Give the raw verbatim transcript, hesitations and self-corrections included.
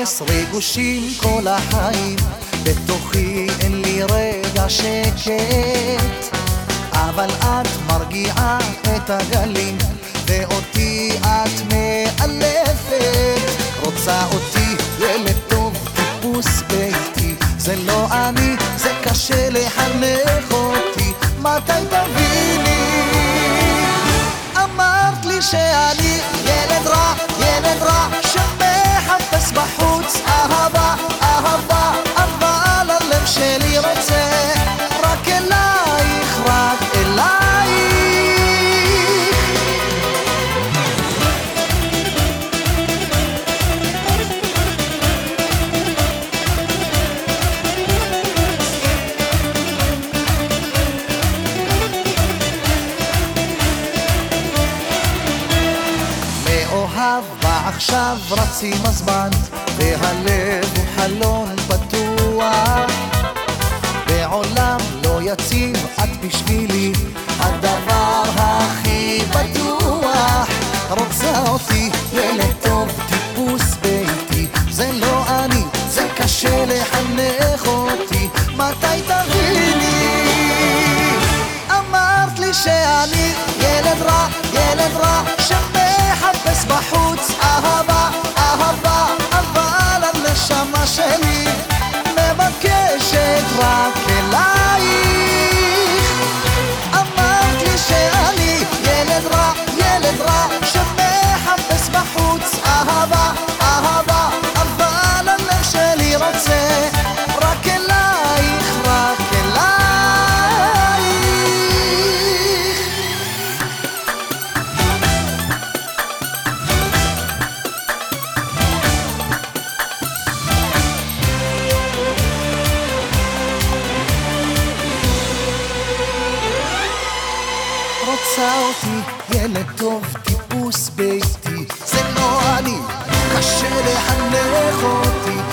מחפש ריגושים כל החיים, בתוכי אין לי רגע שקט, אבל את מרגיעה את הגלים ואותי את מאלפת. רוצה אותי ילד טוב טיפוס ביתי, זה לא אני, זה קשה לחנך אותי. מתי תביני? אמרת לי שאני ילד רע, ילד רע שמחפש בחוץ אהבה, אהבה, אבל הלב שלי רוצה רק אלייך, רק אלייך. מאוהב ועכשיו רצים הזמן, והלב הוא חלון פתוח, בעולם לא יציב את בשבילי הדבר הכי בטוח. רוצה אותי ילד טוב טיפוס ביתי, זה לא אני, זה קשה לחנך אותי. מתי תביני? אמרת לי שאני ילד רע, ילד רע שמחפש בחוץ אהבה, אהבה, אבל הנשמה שלי מבקשת רק אלייך. אמרת לי שאני ילד רע, ילד רע שמחפש בחוץ אהבה, אהבה, אבל הלב שלי רוצה רק אלייך, רק אלייך. רוצה אותי ילד טוב טיפוס ביתי, זה לא אני, קשה לחנך אותי.